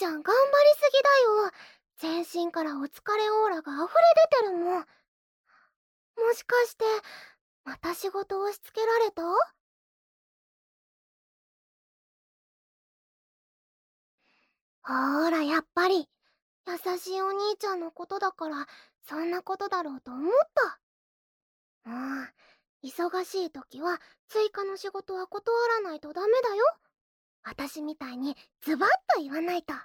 ん頑張りすぎだよ。全身からお疲れオーラが溢れ出てるもん。もしかして、また仕事押し付けられた？ほーら、やっぱり。優しいお兄ちゃんのことだから、そんなことだろうと思った。忙しい時は、追加の仕事は断らないとダメだよ。私みたいにズバッと言わないと。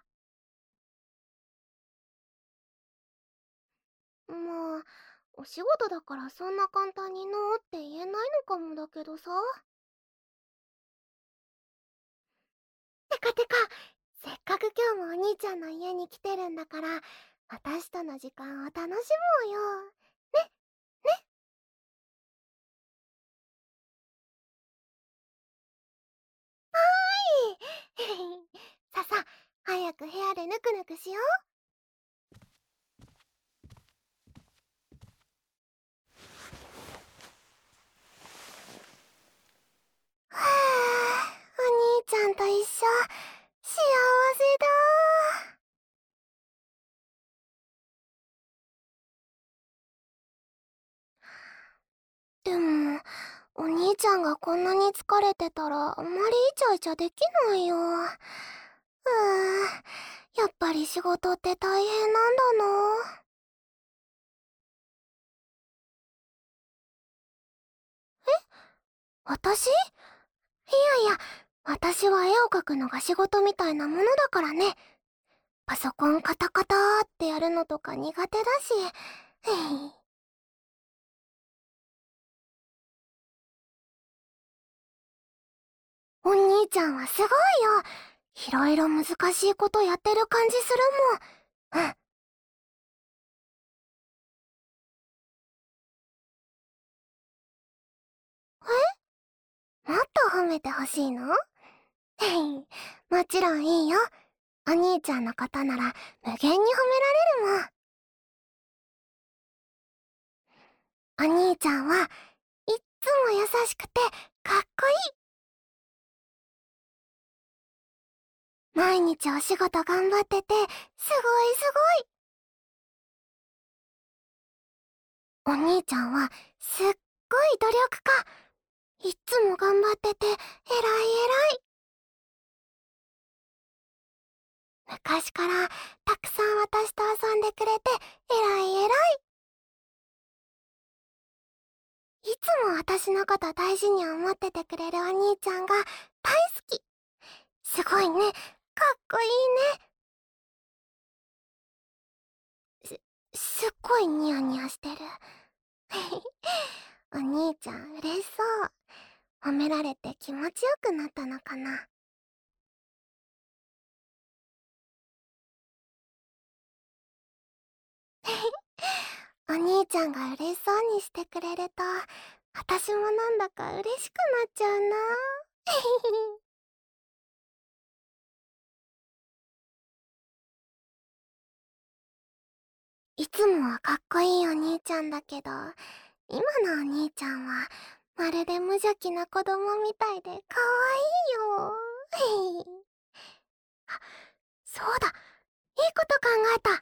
まあ、お仕事だからそんな簡単にノーって言えないのかもだけどさ。てかてか、せっかく今日もお兄ちゃんの家に来てるんだから、私との時間を楽しもうよ。ね、ね。はーい。ささ、早く部屋でぬくぬくしよう。はあ、お兄ちゃんと一緒、幸せだ。でも、お兄ちゃんがこんなに疲れてたらあんまりイチャイチャできないよ。やっぱり仕事って大変なんだな。私？いやいや、私は絵を描くのが仕事みたいなものだからね。パソコンカタカタってやるのとか苦手だし。へい。お兄ちゃんはすごいよ。いろいろ難しいことやってる感じするもん。うん。もっと褒めてほしいの？へい。もちろんいいよ。お兄ちゃんのことなら無限に褒められるもん。お兄ちゃんはいっつも優しくてかっこいい。毎日お仕事頑張っててすごいすごい。お兄ちゃんはすっごい努力家。いっつも頑張ってて偉い偉い。昔からたくさん私と遊んでくれて偉い偉い。いつも私のこと大事に思っててくれるお兄ちゃんが大好き。すごいね。かっこいいね。すっごいニヤニヤしてる。お兄ちゃん嬉しそう。褒められて気持ちよくなったのかな。お兄ちゃんが嬉しそうにしてくれると、私もなんだか嬉しくなっちゃうな。いつもはかっこいいお兄ちゃんだけど、今のお兄ちゃんはまるで無邪気な子供みたいで可愛いよ。あ、そうだ、いいこと考えた。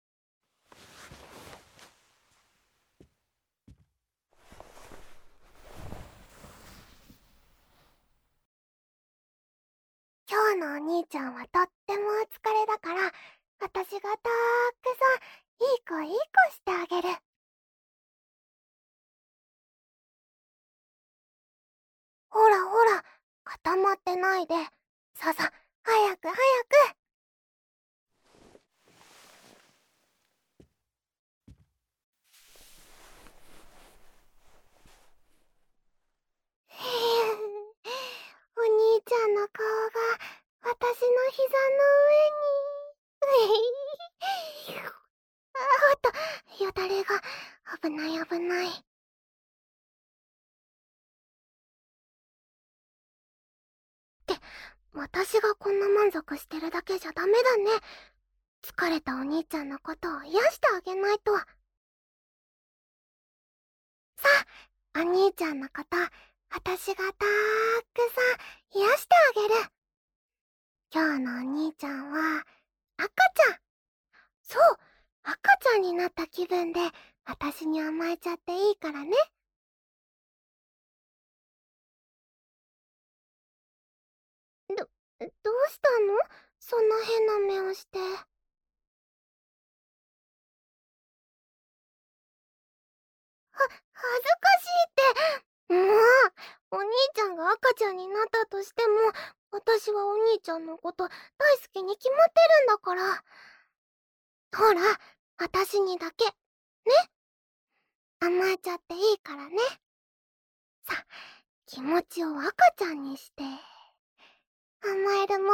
今日のお兄ちゃんはとってもお疲れだから、私がたーくさんいい子いい子してあげる。ほらほら、固まってないで。ささ、早く早く。お兄ちゃんの顔が私の膝の上に。あっと、よだれが。危ない危ない。私がこんな満足してるだけじゃダメだね。疲れたお兄ちゃんのことを癒してあげないと。さあ、お兄ちゃんのこと、私がたーくさん癒してあげる。今日のお兄ちゃんは、 赤ちゃん。そう、赤ちゃんになった気分で私に甘えちゃっていいからね。どうしたの？そんな変な目をして。恥ずかしいって。もう、お兄ちゃんが赤ちゃんになったとしても、私はお兄ちゃんのこと大好きに決まってるんだから。ほら、私にだけ、ね、甘えちゃっていいからね。さ、気持ちを赤ちゃんにして、甘える